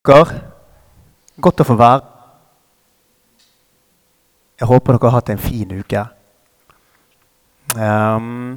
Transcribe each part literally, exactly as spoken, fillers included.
Dere, godt å få være. Jeg håper dere har hatt en fin uke. Um,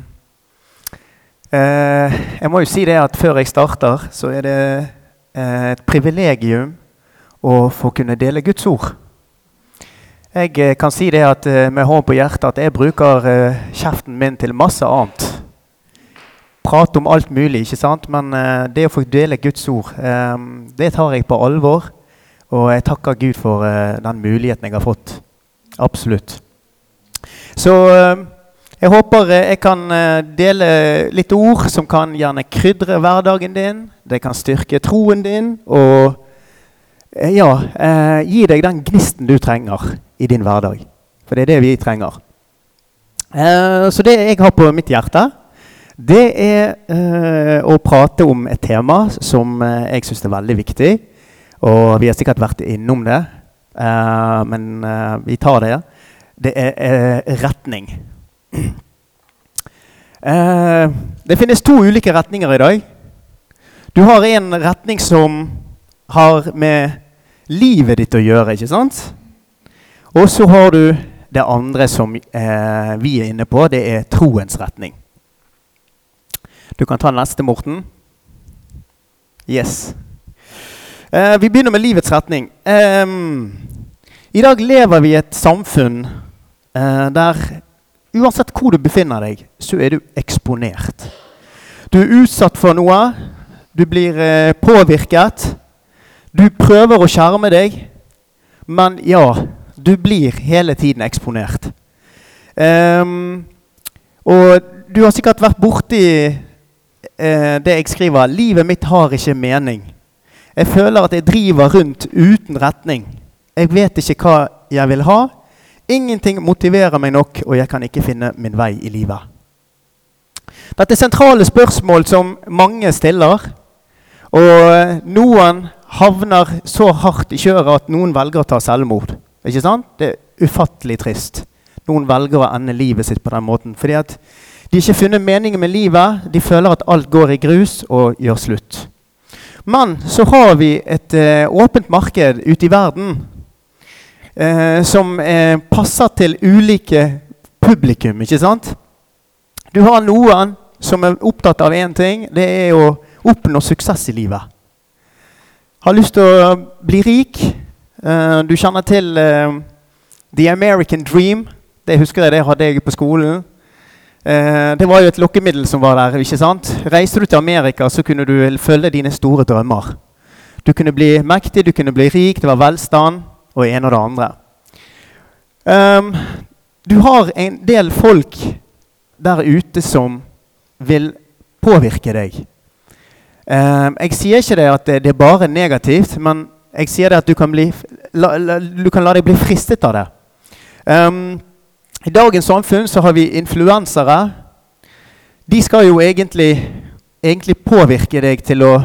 eh, jeg må jo si det at før jeg starter, så er det eh, et privilegium å få kunne dele Guds ord. Jeg eh, kan si det at eh, med hånd på hjertet at jeg bruker eh, kjeften min til masse annet. Prate om alt mulig, ikke sant? Men eh, det å få dele Guds ord, eh, det tar jeg på alvor. Og jeg takker Gud for eh, den muligheten jeg har fått. Absolutt. Så eh, jeg håper eh, jeg kan eh, dele litt ord som kan gjerne krydre hverdagen din. Det kan styrke troen din, og eh, ja, eh, gi deg den gnisten du trenger i din hverdag. For det er det vi trenger. Eh, så det jeg har på mitt hjerte, det er eh, å prate om et tema som eh, jeg synes er veldig viktig. Og vi har sikkert vært innom det, eh, men eh, vi tar det. Det er eh, retning. Eh, det finnes to ulike retninger i dag. Du har en retning som har med livet ditt å gjøre, ikke sant? Og så har du det andre som eh, vi er inne på, det er troens retning. Du kan ta neste, Morten. Yes. Eh, vi begynner med livets retning. Eh, I dag lever vi i et samfunn eh, der uansett hvor du befinner deg, så er du eksponert. Du er utsatt for noe, du blir eh, påvirket, du prøver å skjerme deg, men ja, du blir hele tiden eksponert. Eh, og du har sikkert vært borti Eh, det jeg skriver, livet mitt har ikke mening. Jeg føler at jeg driver rundt uten retning. Jeg vet ikke hva jeg vil ha. Ingenting motiverer meg nok, og jeg kan ikke finne min vei i livet. Dette er sentrale spørsmål som mange stiller, og noen havner så hardt i kjøret at noen velger å ta selvmord. Ikke sant? Det er ufattelig trist. Noen velger å ende livet sitt på den måten, fordi at de har ikke funnet meningen med livet, de føler at alt går i grus og gjør slutt. Men så har vi et eh, åpent marked ute i verden eh, som eh, passer til ulike publikum, ikke sant? Du har noen som er opptatt av en ting, det er å oppnå suksess i livet. Har lyst til å bli rik. Eh, du kjenner til eh, The American Dream. Det husker jeg, det hadde jeg på skolen. Eh, det var jo et lokkemiddel som var der, ikke sant? Reiser du til Amerika, så kunne du følge dine store drømmer. Du kunne bli mektig, du kunne bli rik, det var velstand, og en og det andre. Um, du har en del folk der ute som vil påvirke deg. Um, jeg sier ikke det at det, det er bare negativt, men jeg sier det at du kan, bli, la, la, du kan la deg bli fristet av det. Um, I dagens samfunn så har vi influensere. De skal jo egentlig, egentlig påvirke deg til å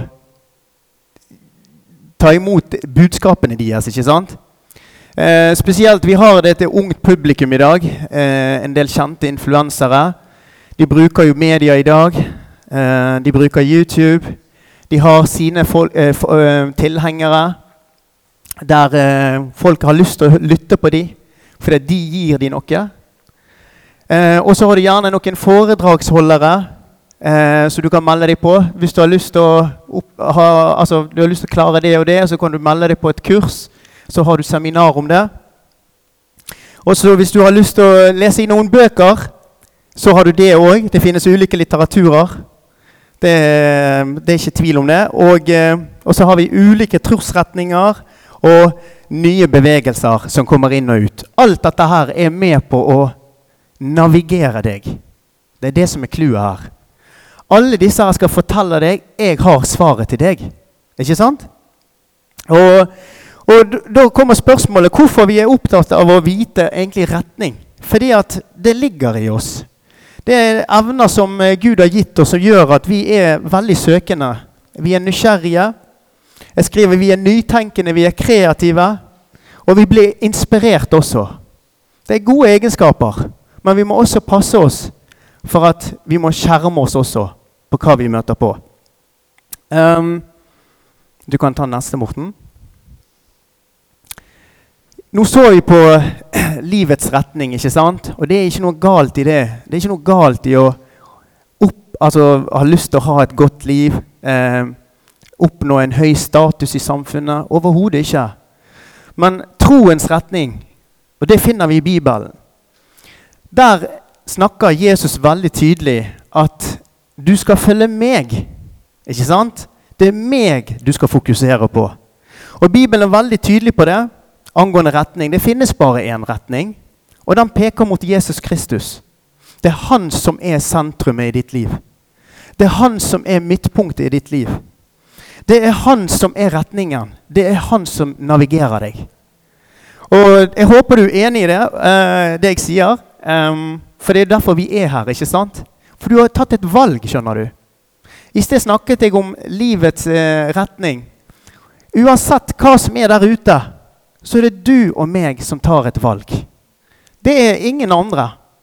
ta imot budskapene deres, ikke sant? Eh, spesielt, vi har det til ungt publikum i dag. Eh, en del kjente influensere. De bruker jo media i dag. Eh, de bruker YouTube. De har sine folk, eh, for, eh, tilhengere der eh, folk har lyst til å lytte på dem, fordi de gir dem noe. Eh, og så har du gjerne noen foredragsholdere eh, så du kan melde deg på. Hvis du har lyst til å, opp, ha, altså, du har lyst til å klare det og det, så kan du melde deg på et kurs. Så har du seminar om det. Og så hvis du har lyst til å lese i noen bøker, så har du det også. Det finnes ulike litteraturer. Det, det er ikke tvil om det. Og, eh, og så har vi ulike trosretninger og nye bevegelser som kommer inn og ut. Alt dette her er med på å navigere deg. Det er det som er clouet her. Alle disse her skal fortelle deg, jeg har svaret til deg. Ikke sant? Og, og da kommer spørsmålet, hvorfor vi er opptatt av å vite egentlig retning? Fordi at det ligger i oss. Det er evner som Gud har gitt oss, som gjør at vi er veldig søkende. Vi er nysgjerrige. Jeg skriver, vi er nytenkende, vi er kreative. Og vi blir inspirert også. Det er gode egenskaper. Men vi må også passe oss for at vi må skjerme oss også på hva vi møter på. Um, du kan ta neste, Morten. Nå så vi på livets retning, ikke sant? Og det er ikke noe galt i det. Det er ikke noe galt i å opp, altså, ha lyst til å ha et godt liv, eh, oppnå en høy status i samfunnet. Overhodet ikke. Men troens retning, og det finner vi i Bibelen, der snakker Jesus veldig tydelig at du skal følge meg, ikke sant? Det er meg du skal fokusere på. Og Bibelen er veldig tydelig på det, angående retning. Det finnes bare en retning, og den peker mot Jesus Kristus. Det er han som er sentrumet i ditt liv. Det er han som er midtpunktet i ditt liv. Det er han som er retningen. Det er han som navigerer deg. Og jeg håper du er enig i det, uh, det jeg sier, um, for det er derfor vi er her, ikke sant? For du har tatt et valg, skjønner du. I sted snakket jeg om livets uh, retning. Uansett hva som er der ute, så er det du og meg som tar et valg. Det er ingen andre.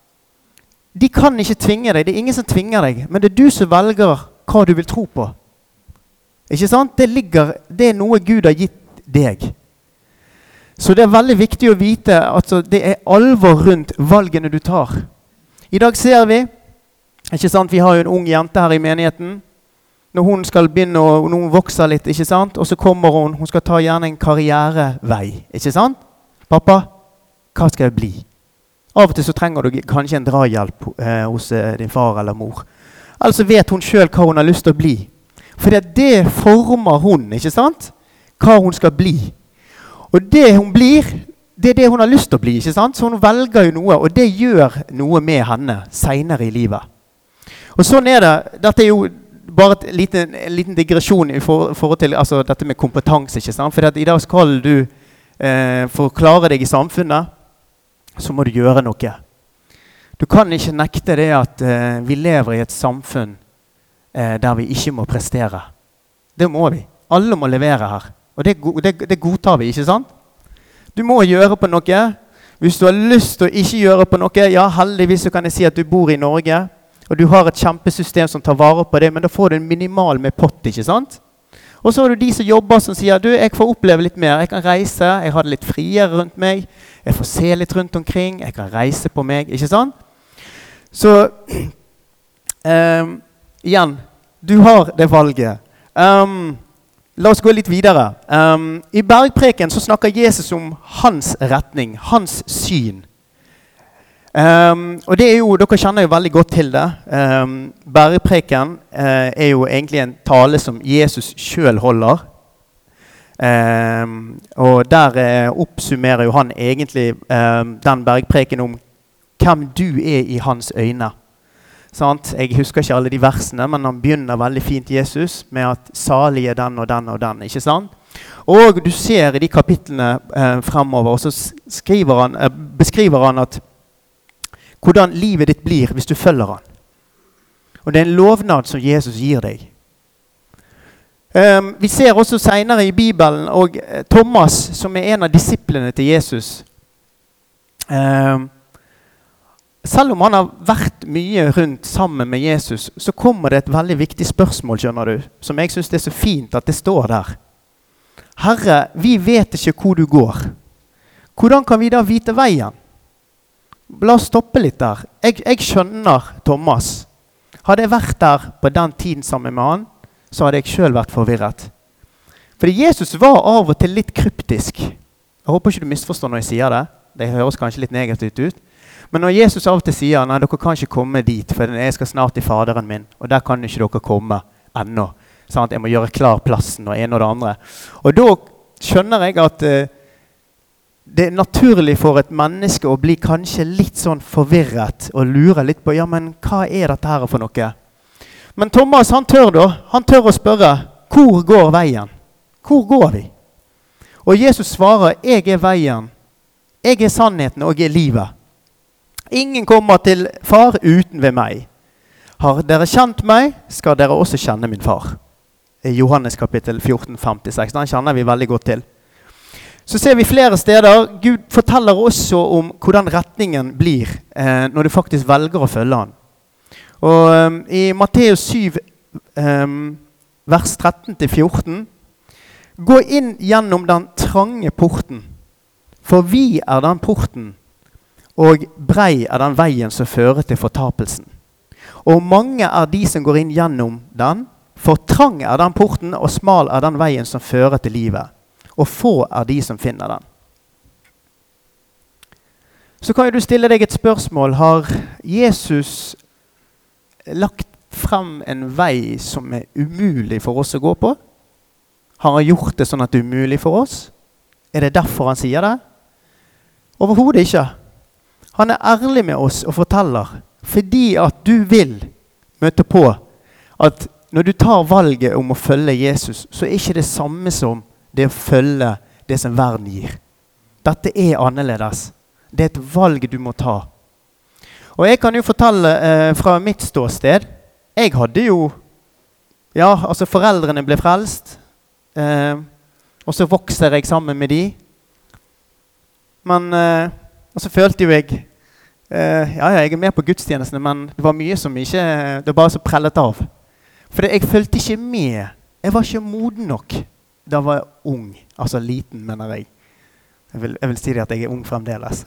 De kan ikke tvinge deg, det er ingen som tvinger deg, men det er du som velger hva du vil tro på. Ikke sant? Det, ligger, det er noe Gud har gitt deg. Så det er veldig viktig å vite at det er alvor rundt valgene du tar. I dag ser vi, ikke sant? Vi har jo en ung jente her i menigheten, når hun skal begynne, og når hun vokser litt, ikke sant? Og så kommer hun, hun skal ta gjerne en karrierevei, ikke sant? Pappa, hva skal jeg bli? Av og til så trenger du kanskje en drahjelp eh, hos eh, din far eller mor. Altså vet hun selv hva hun har lyst til å bli. For det former hun, ikke sant? Hva hun skal bli. Og det hun blir, det er det hun har lyst til å bli, ikke sant? Så hun velger jo noe, og det gjør noe med henne senere i livet. Og sånn er det, dette er jo bare en liten, liten digresjon i for, forhold til altså, dette med kompetanse, ikke sant? For at i dag skal du, eh, for å klare deg i samfunnet, så må du gjøre noe. Du kan ikke nekte det at eh, vi lever i et samfunn eh, der vi ikke må prestere. Det må vi. Alle må levere her. Og det, det, det godtar vi, ikke sant? Du må gjøre på noe. Hvis du har lyst til å ikke gjøre på noe, ja, heldigvis så kan jeg si at du bor i Norge, og du har et kjempesystem som tar vare på det, men da får du en minimal med pott, ikke sant? Og så har du de som jobber som sier, du, jeg får oppleve litt mer, jeg kan reise, jeg har det litt friere rundt meg, jeg får se litt rundt omkring, jeg kan reise på meg, ikke sant? Så, um, igjen, du har det valget. Um, la oss gå litt videre. Um, I Bergpreken så snakker Jesus om hans retning, hans syn. Um, og det er jo, dere kjenner jo veldig godt til det. Um, Bergpreken uh, er jo egentlig en tale som Jesus selv holder. Um, og der uh, oppsummerer jo han egentlig um, den bergpreken om hvem du er i hans øyne. Sant? Jeg husker ikke alle de versene, men han begynner veldig fint Jesus med at salig er den og den og den, ikke sant? Og du ser i de kapitlene uh, fremover, og så skriver han, uh, beskriver han at hvordan livet ditt blir hvis du følger han. Og det er en lovnad som Jesus gir deg. Um, vi ser også senere i Bibelen, og Thomas, som er en av disiplene til Jesus, um, selv om han har vært mye rundt sammen med Jesus, så kommer det et veldig viktig spørsmål, skjønner du, som jeg synes det er så fint at det står der. Herre, vi vet ikke hvor du går. Hvordan kan vi da vite veien? La oss stoppe litt der. Jeg, jeg skjønner Thomas. Hadde jeg vært der på den tiden sammen med han, så hadde jeg selv vært forvirret. Fordi Jesus var av og til litt kryptisk. Jeg håper ikke du misforstår når jeg sier det. Det høres kanskje litt negativt ut. Men når Jesus av og til sier, nei, dere kan ikke komme dit, for jeg skal snart til faderen min, og der kan ikke dere komme ennå. Sånn at jeg må gjøre klar plassen og en og det andre. Og da skjønner jeg at uh, det er naturlig for et menneske å bli kanskje litt sånn forvirret og lure litt på, ja, men hva er dette her for noe? Men Thomas, han tør da, han tør å spørre, hvor går veien? Hvor går vi? Og Jesus svarer, jeg er veien, jeg er sannheten og jeg er livet. Ingen kommer til far uten ved meg. Har dere kjent meg, skal dere også kjenne min far. I Johannes kapittel fjorten femtiseks, den kjenner vi veldig godt til. Så ser vi flere steder, Gud forteller også om hvordan retningen blir eh, når du faktisk velger å følge han. Og um, i Matteus syv, um, vers tretten til fjorten, gå inn gjennom den trange porten. For vi er den porten, og brei er den veien som fører til fortapelsen. Og mange er de som går inn gjennom den, for trang er den porten, og smal er den veien som fører til livet. Og få er de som finner den. Så kan du stille deg et spørsmål. Har Jesus lagt frem en vei som er umulig for oss å gå på? Har han gjort det sånn at det er umulig for oss? Er det derfor han sier det? Overhodet ikke. Han er ærlig med oss og forteller, fordi at du vil møte på at når du tar valget om å følge Jesus, så er ikke det samme som det å følge det som verden gir. Dette er annerledes. Det er et valg du må ta. Og jeg kan jo fortelle eh, fra mitt ståsted. Jeg hadde jo, ja, altså foreldrene ble frelst, eh, og så vokser jeg sammen med de. Men, eh, og så følte jo jeg, eh, ja, ja, jeg er med på gudstjenestene, men det var mye som ikke, det var bare så prellet av. For jeg følte ikke med. Jeg var ikke moden nok da jeg var ung, altså liten, mener jeg. Jeg vil, jeg vil si det at jeg er ung fremdeles.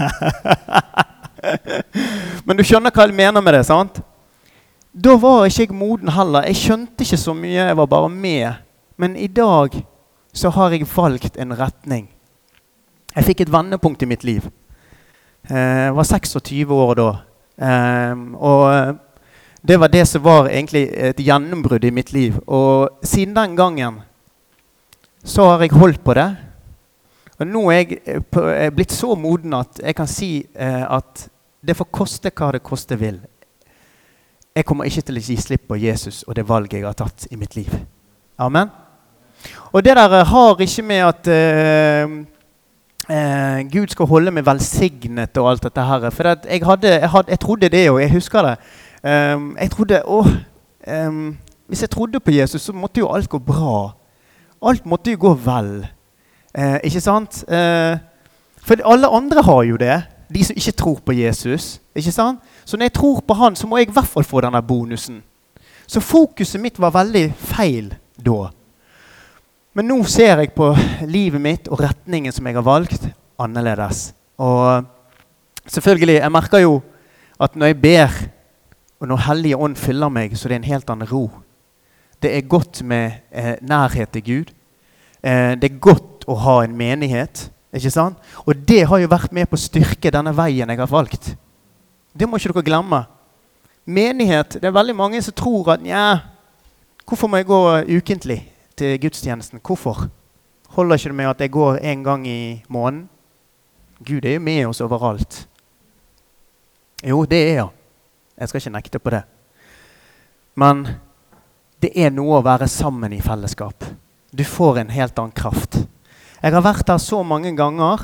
Men du skjønner hva jeg mener med det, sant? Da var ikke jeg moden heller. Jeg skjønte ikke så mye, jeg var bare med. Men i dag så har jeg valgt en retning. Jeg fikk et vendepunkt i mitt liv. Jeg var seksogtyve år da. Og det var det som var egentlig et gjennombrudd i mitt liv. Og siden den gangen så har jeg holdt på det. Og nå er jeg, på, er blitt så moden at jeg kan si eh, at det får koste hva det koste vil. Jeg kommer ikke til å gi slipp på Jesus og det valget jeg har tatt i mitt liv. Amen. Og det der har ikke med at eh, eh, Gud skal holde meg velsignet og alt dette her. For jeg, hadde, jeg, hadde, jeg trodde det, og jeg husker det. Um, jeg trodde, åh, um, hvis jeg trodde på Jesus, så måtte jo alt gå bra. Alt måtte jo gå vel. Eh, ikke sant? Eh, for alle andre har jo det. De som ikke tror på Jesus. Ikke sant? Så når jeg tror på han, så må jeg i hvert fall få denne bonusen. Så fokuset mitt var veldig feil da. Men nå ser jeg på livet mitt og retningen som jeg har valgt annerledes. Og selvfølgelig, jeg merker jo at når jeg ber, og når Hellige Ånd fyller meg, så det er en helt annen ro. Det er godt med eh, nærhet til Gud. Eh, det er godt å ha en menighet, ikke sant? Og det har jo vært med på å styrke denne veien jeg har valgt. Det må ikke dere glemme. Menighet, det er veldig mange som tror at, ja, hvorfor må jeg gå ukentlig til gudstjenesten? Hvorfor? Holder ikke det med at jeg går en gang i måneden? Gud er jo med oss overalt. Jo, det er han. Jeg skal ikke nekte på det. Men det er noe å være sammen i fellesskap. Du får en helt annen kraft. Jeg har vært der så mange ganger.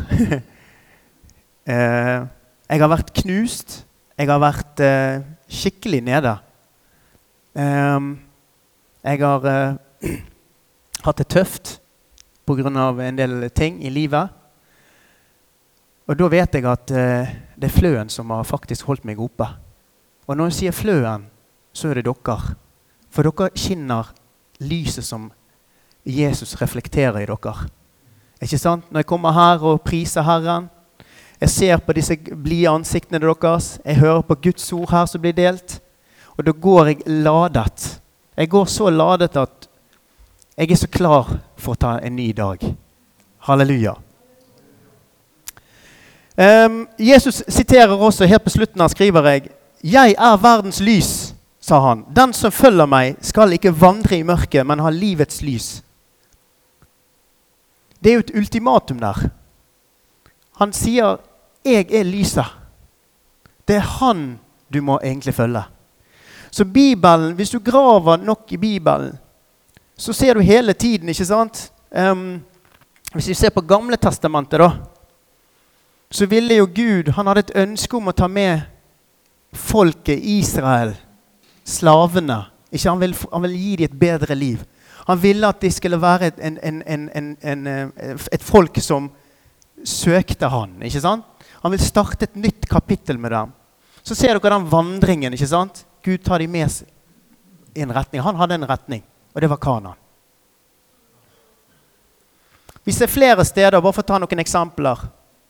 eh, jeg har vært knust. Jeg har vært eh, skikkelig nede. Eh, jeg har eh, hatt det tøft på grunn av en del ting i livet. Og da vet jeg at eh, det er fløen som har faktisk holdt meg oppe. Og når jeg sier fløen, så er det dere. For dere skinner lyset som Jesus reflekterer i dere. Ikke sant? Når jeg kommer her og priser Herren, jeg ser på disse blide ansiktene deres, jeg hører på Guds ord her som blir delt, og da går jeg ladet. Jeg går så ladet at jeg er så klar for å ta en ny dag. Halleluja. Um, Jesus siterer også, helt på slutten her skriver jeg, «Jeg er verdens lys», sa han. «Den som følger meg skal ikke vandre i mørket, men ha livets lys.» Det er jo et ultimatum der. Han sier, «Jeg er lyset.» Det er han du må egentlig følge. Så Bibelen, hvis du graver nok i Bibelen, så ser du hele tiden, ikke sant? Um, hvis vi ser på Gamle Testamentet da, så ville jo Gud, han hadde et ønske om å ta med folket Israel, slavene. Ikke, han, vil, han vil gi dem et bedre liv. Han ville at de skulle være et, en, en, en, en, en, et folk som søkte han, ikke sant? Han vil starte et nytt kapittel med dem. Så ser dere den vandringen, ikke sant? Gud tar dem med i en retning. Han hadde en retning, og det var Kanaan. Vi ser flere steder, bare for å ta noen eksempler.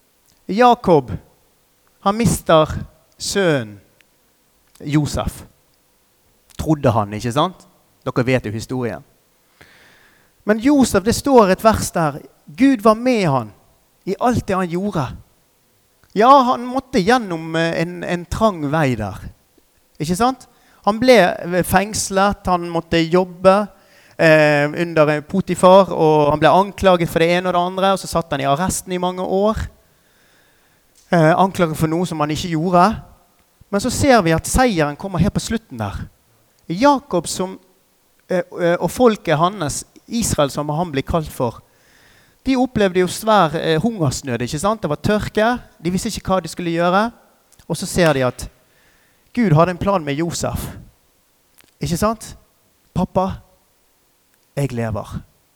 Jakob, han mister sønnen Josef. Trodde han, ikke sant? Dere vet jo historien. Men Josef, det står et vers der. Gud var med han i alt det han gjorde. Ja, han måtte gjennom en, en trang vei der. Ikke sant? Han ble fengslet, han måtte jobbe eh, under Potifar, og han ble anklaget for det ene og det andre, og så satt han i arresten i mange år. Eh, anklaget for noe som han ikke gjorde. Men så ser vi at seieren kommer her på slutten der. Jakob som, eh, og folket hans, Israel som han ble kalt for, de opplevde jo svær eh, hungersnød, ikke sant? Det var tørke, de visste ikke hva de skulle gjøre, og så ser de at Gud hadde en plan med Josef. Ikke sant? Pappa, jeg lever.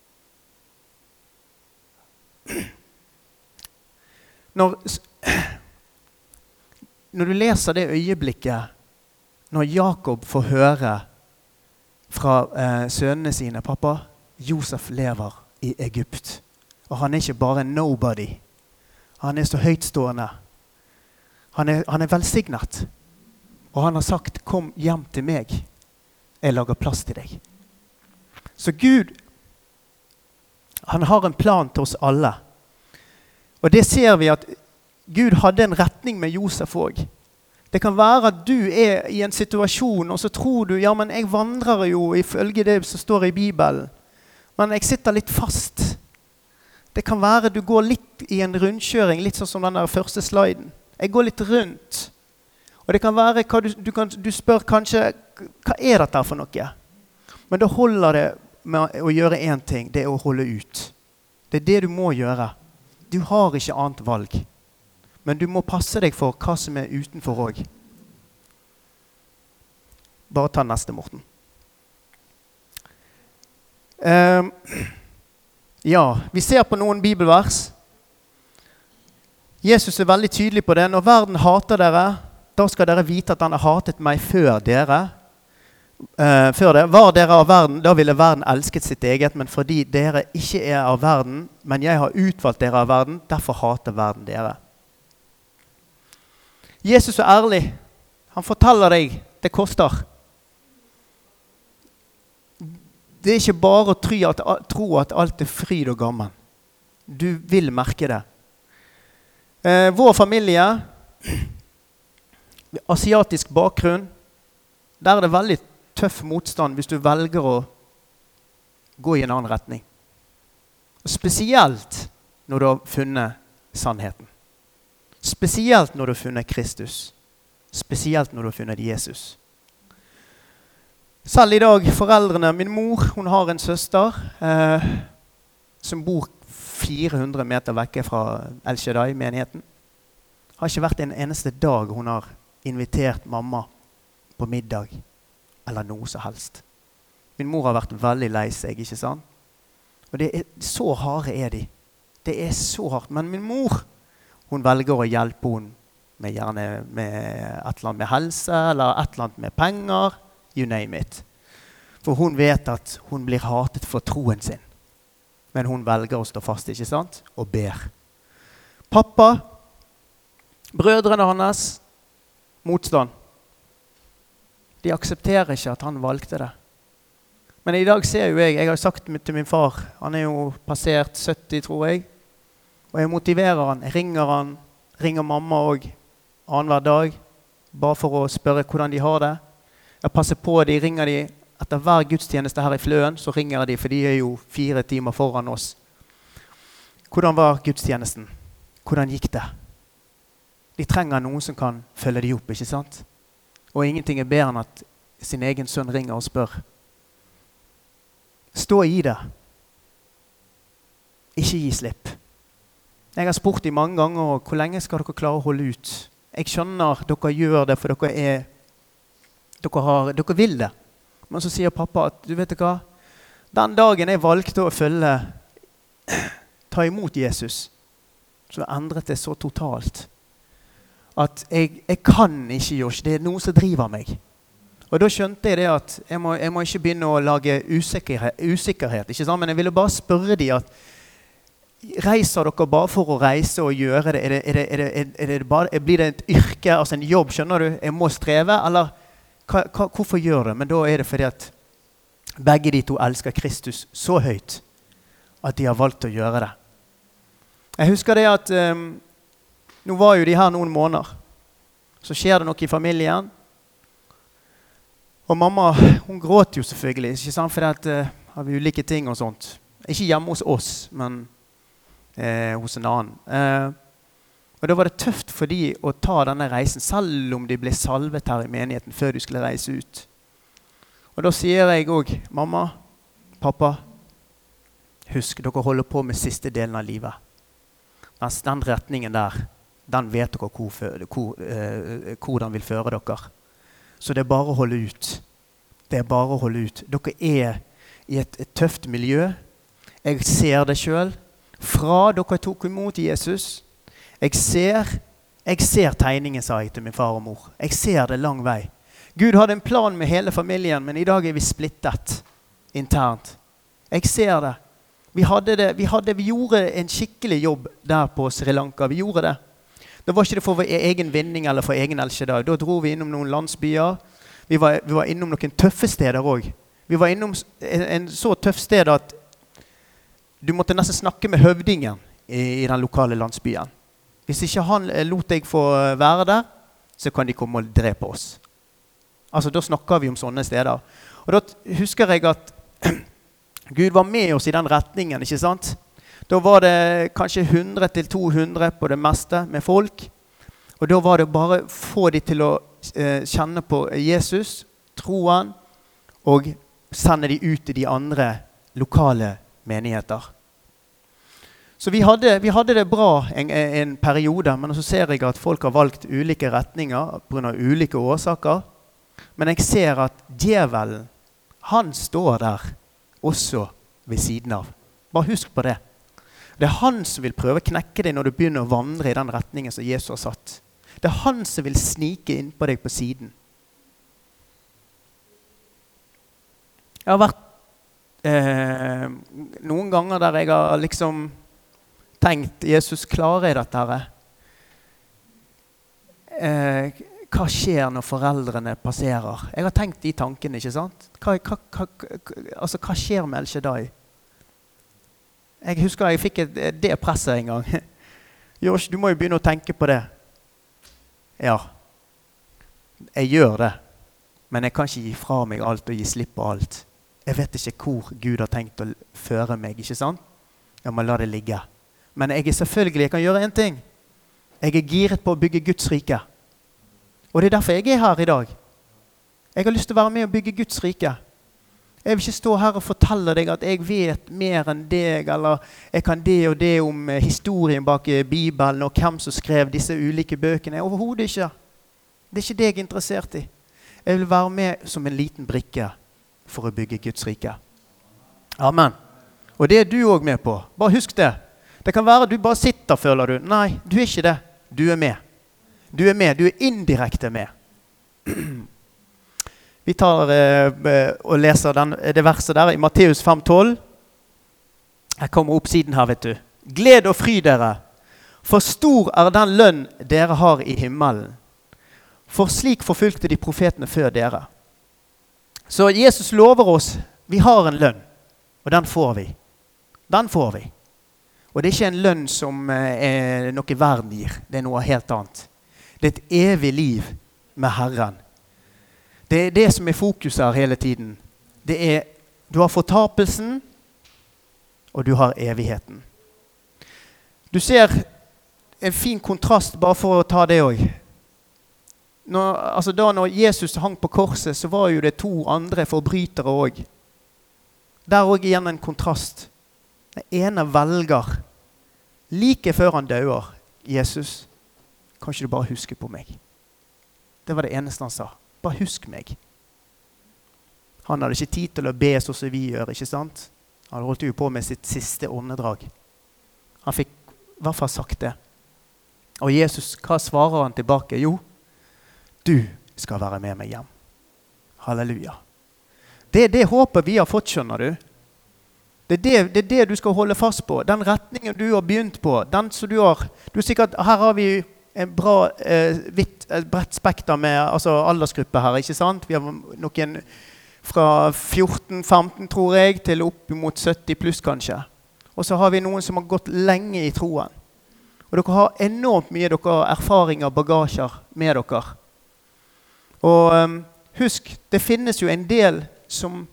Når, når du leser det øyeblikket, når Jakob får høre fra eh, sønnene sine, pappa, Josef lever i Egypt. Og han er ikke bare en nobody. Han er så høytstående. Han er, han er velsignet. Og han har sagt, kom hjem til meg. Jeg lager plass til deg. Så Gud, han har en plan til oss alle. Og det ser vi at Gud hadde en retning med Josef også. Det kan være at du er i en situasjon, og så tror du, ja, men jeg vandrer jo ifølge det som står i Bibelen. Men jeg sitter litt fast. Det kan være du går litt i en rundkjøring, litt sånn som den der første sliden. Jeg går litt rundt. Og det kan være, hva du, du, kan, du spør kanskje, hva er dette for noe? Men da holder det med å gjøre en ting, det er å holde ut. Det er det du må gjøre. Du har ikke annet valg. Men du må passe deg for hva som er utenfor også. Bare ta neste, Morten. Um, ja, vi ser på noen bibelvers. Jesus er veldig tydelig på det. Når verden hater dere, da skal dere vite at han har hatet meg før dere. Uh, før det. Var dere av verden, da ville verden elsket sitt eget, men fordi dere ikke er av verden, men jeg har utvalgt dere av verden, derfor hater verden dere. Jesus er ærlig. Han forteller deg, det koster. Det er ikke bare å tro at, tro at alt er fryd og gammen. Du vil merke det. Eh, vår familie, asiatisk bakgrunn, der er det veldig tøff motstand hvis du velger å gå i en annen retning. Og spesielt når du har funnet sannheten. Spesielt når du har funnet Kristus. Spesielt når du har funnet Jesus. Selv i dag, foreldrene, min mor, hun har en søster eh, som bor fire hundre meter vekke fra El Shaddai, menigheten. Har ikke vært en eneste dag hun har invitert mamma på middag, eller noe så helst. Min mor har vært veldig lei seg, ikke sant? Og det er, så harde er de. Det er så hardt. Men min mor, hun velger å hjelpe henne med, gjerne med et eller annet med helse, eller et eller annet med penger, you name it. For hun vet at hun blir hatet for troen sin. Men hun velger å stå fast, ikke sant? Og ber. Pappa, brødrene hans, motstand. De aksepterer ikke at han valgte det. Men i dag ser jo jeg, jeg har sagt til min far, han er jo passert sytti, tror jeg, og jeg motiverer han, jeg ringer han, ringer mamma også, annen hver dag, bare for å spørre hvordan de har det. Jeg passer på, de ringer de etter hver gudstjeneste her i Fløen, så ringer de, for de er jo fire timer foran oss. Hvordan var gudstjenesten? Hvordan gikk det? De trenger noen som kan følge de opp, ikke sant? Og ingenting er bedre enn at sin egen sønn ringer og spør. Stå i det. Ikke gi slipp. Jeg har spurt de mange ganger, hvor lenge skal dere klare å holde ut? Jeg skjønner dere gjør det, for dere er Dere, har, dere vil det. Men så sier pappa at, du vet hva, den dagen jeg valgte å følge, ta imot Jesus, så endret det så totalt. At jeg, jeg kan ikke gjøre, det er noe som driver meg. Og da skjønte jeg det at jeg må, jeg må ikke begynne å lage usikkerhet, usikkerhet ikke sant? Men jeg ville bare spørre de at, reiser dere bare for å reise og gjøre det? Er det, er det, er det, er det bare, blir det et yrke, altså en jobb, skjønner du? Jeg må streve, eller hva, hva, hvorfor gjør det? Men da er det fordi at begge de to elsker Kristus så høyt at de har valgt å gjøre det. Jeg husker det at um, nå var jo de her noen måneder. Så skjer det noe i familien. Og mamma, hun gråter jo selvfølgelig, ikke sant? Fordi at uh, har vi ulike ting og sånt. Ikke hjemme hos oss, men eh, hos en annen. Eh, og da var det tøft for de å ta denne reisen, selv om de ble salvet her i menigheten før de skulle reise ut. Og da sier jeg også, mamma, pappa, husk, dere holder på med siste delen av livet. Den, den retningen der, den vet dere hvor, hvor, eh, hvordan vil føre dere. Så det er bare å holde ut. Det er bare å holde ut. Dere er i et, et tøft miljø. Jeg ser det selv. Fra dere tok imot Jesus. Jeg ser, jeg ser tegningen, sa jeg til min far og mor. Jeg ser det lang vei. Gud hadde en plan med hele familien, men i dag er vi splittet internt. Jeg ser det. Vi, hadde det, vi, hadde, vi gjorde en skikkelig jobb der på Sri Lanka. Vi gjorde det. Det var ikke det for vår egen vinning eller for egen elskjedag. Da dro vi innom noen landsbyer. Vi var, vi var innom noen tøffe steder også. Vi var innom en, en så tøff sted at du måtte nesten snakke med høvdingen i, i den lokale landsbyen. Hvis ikke han lot deg få være der, så kan de komme og drepe oss. Altså, da snakker vi om sånne steder. Og da husker jeg at Gud var med oss i den retningen, ikke sant? Da var det kanskje hundre til to hundre på det meste med folk. Og da var det bare å få de til å eh, kjenne på Jesus, troen, og sende de ut i de andre lokale menigheter. Så vi hadde, vi hadde det bra en, en periode, men så ser jeg at folk har valgt ulike retninger på grunn av ulike årsaker. Men jeg ser at djevelen, han står der også ved siden av. Bare husk på det. Det er han som vil prøve å knekke deg når du begynner å vandre i den retningen som Jesus har satt. Det er han som vil snike inn på deg på siden. Jeg har vært eh, noen ganger der jeg har liksom tenkt, Jesus, klarer jeg dette her? Eh, hva skjer når foreldrene passerer? Jeg har tenkt de tankene, ikke sant? Hva, hva, hva, altså, hva skjer med El Shaddai? Jeg husker jeg fikk et, det presset en gang. Josh, du må jo begynne å tenke på det. Ja, jeg gjør det. Men jeg kan ikke gi fra meg alt og gi slipp på alt. Jeg vet ikke hvor Gud har tenkt å føre meg, ikke sant? Jeg må la det ligge. Men jeg er selvfølgelig, jeg kan gjøre en ting. Jeg er giret på å bygge Guds rike. Og det er derfor jeg er her i dag. Jeg har lyst til å være med og bygge Guds rike. Jeg vil ikke stå her og fortelle deg at jeg vet mer enn deg, eller jeg kan det og det om historien bak Bibelen, og hvem som skrev disse ulike bøkene. Overhodet ikke. Det er ikke det jeg er interessert i. Jeg vil være med som en liten brikke for å bygge Guds rike. Amen. Og det er du også med på. Bare husk det. Det kan være at du bare sitter, føler du. Nei, du er ikke det. Du er med. Du er med. Du er indirekte med. Vi tar eh, og leser den, det verset der i Matteus fem tolv. Jeg kommer opp siden her, vet du. Gled og fry dere, for stor er den lønn dere har i himmelen. For slik forfulgte de profetene før dere. Så Jesus lover oss, vi har en lønn, og den får vi. Den får vi. Og det er ikke en lønn som er noe verden gir. Det er noe helt annet. Det er et evig liv med Herren. Det er det som er fokus her hele tiden. Det er, du har fortapelsen, og du har evigheten. Du ser en fin kontrast, bare for å ta det også. Når, altså da når Jesus hang på korset, så var jo det to andre forbrytere også. Der også igjen en kontrast. Den ene velger, like før han dør, Jesus, kan ikke du bare huske på meg? Det var det eneste han sa. Bare husk meg. Han hadde ikke tid til å be så som vi gjør, ikke sant? Han holdt jo på med sitt siste åndedrag. Han fikk i hvert fall sagt det. Og Jesus, hva svarer han tilbake? Jo, du skal være med meg hjem. Halleluja. Det er det håpet vi har fått, skjønner du. Det er det, det er det du skal holde fast på. Den retningen du har begynt på. Den som du har, du er sikkert, her har vi en bra, eh, vidt, et bredt spekter med altså aldersgruppe her, ikke sant? Vi har noen fra fjorten femten, tror jeg, til opp mot sytti pluss kanskje. Og så har vi noen som har gått lenge i troen. Og dere har enormt mye dere erfaringer, bagasjer med dere. Og um, husk, det finnes jo en del som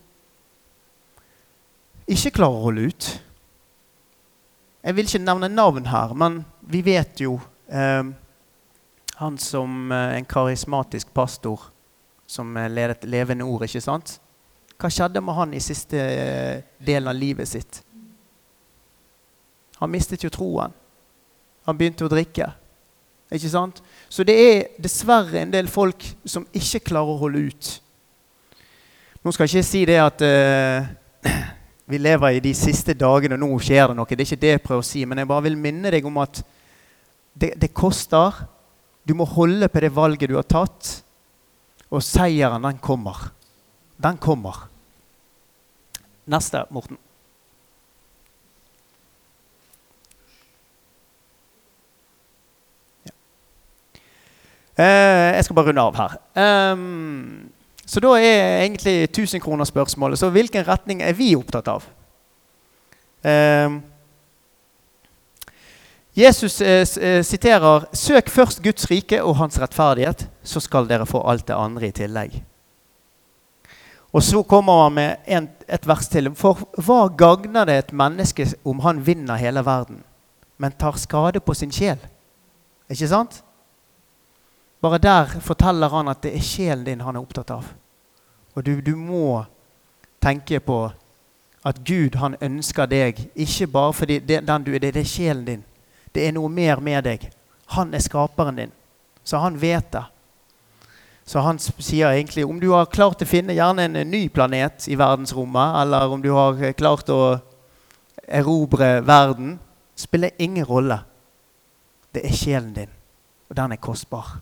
ikke klarer å holde ut. Jeg vil ikke nevne navn her, men vi vet jo um, han som uh, en karismatisk pastor som uh, ledet levende ord, ikke sant? Hva skjedde med han i siste uh, delen av livet sitt? Han mistet jo troen. Han begynte å drikke. Ikke sant? Så det er dessverre en del folk som ikke klarer å holde ut. Nå skal jeg ikke si det at uh, vi lever i de siste dagene, og nå skjer det noe. Det er ikke det jeg prøver å si, men jeg bare vil minne deg om at det, det koster. Du må holde på det valget du har tatt, og seieren, den kommer. Den kommer. Neste, Morten. Ja. Eh, jeg skal bare runde av her. Um, Så da er egentlig tusen kroner spørsmålet. Så hvilken retning er vi opptatt av? Eh, Jesus eh, siterer, «Søk først Guds rike og hans rettferdighet, så skal dere få alt det andre i tillegg.» Og så kommer han med en, et vers til. «For hva gagner det et menneske om han vinner hele verden, men tar skade på sin sjel?» Ikke sant? Bare der forteller han at det er sjelen din han er opptatt av. Og du, du må tenke på at Gud han ønsker deg, ikke bare fordi det, den du er, det, det er sjelen din. Det er noe mer med deg. Han er skaperen din. Så han vet det. Så han sier egentlig, om du har klart å finne gjerne en ny planet i verdensrommet, eller om du har klart å erobre verden, spiller ingen rolle. Det er sjelen din, og den er kostbar.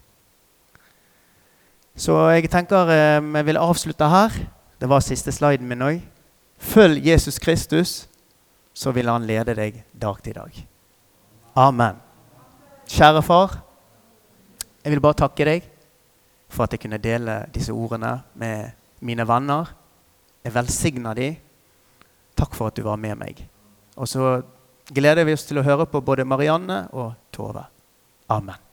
Så jeg tenker jeg vil avslutte her. Det var siste sliden min også. Følg Jesus Kristus, så vil han lede deg dag til dag. Amen. Kjære far, jeg vil bare takke deg for at jeg kunne dele disse ordene med mine venner. Jeg velsigner de. Takk for at du var med meg. Og så gleder vi oss til å høre på både Marianne og Tove. Amen.